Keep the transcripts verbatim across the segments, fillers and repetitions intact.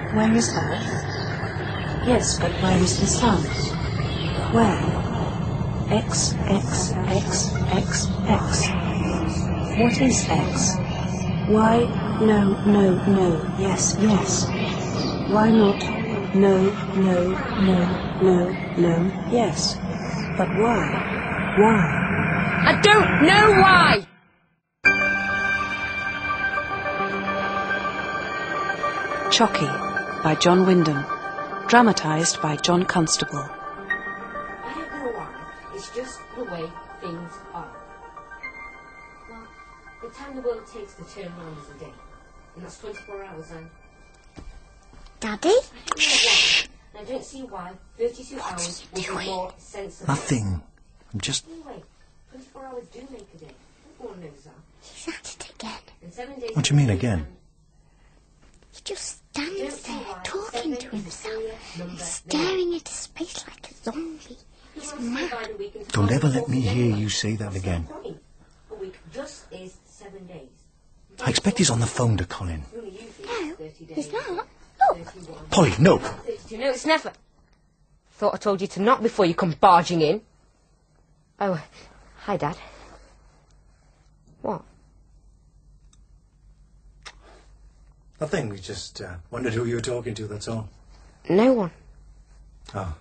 Where is Earth? Yes, but where is the sun? Where? X, X, X, X, X. What is X? Why? No, no, no. Yes, yes. Why not? No, no, no, no, no. Yes. But why? Why? I don't know why! Chocky by John Wyndham. Dramatised by John Constable. I don't know why. It's just the way things are. Well, the time the world takes to turn round is a day. And that's twenty-four hours then. Daddy? Shh! I don't see why thirty-two hours would be more sensible. Nothing. I'm just... Anyway, twenty-four hours do make a day. Everyone knows that. He's at it again. And seven days What do you mean again? He just stands there talking to himself, staring into space like a zombie. He's mad. Don't ever let me hear you say that again. A week just is seven days. I expect he's on the phone to Colin. No, he's not. Look. Polly, no! thirty-two. No, it's never. Thought I told you to knock before you come barging in. Oh, hi, Dad. What? Nothing. We just uh, wondered who you were talking to, that's all. No one. Oh.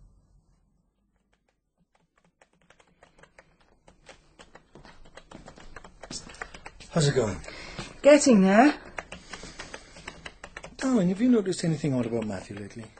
How's it going? Getting there. Darling, have you noticed anything odd about Matthew lately?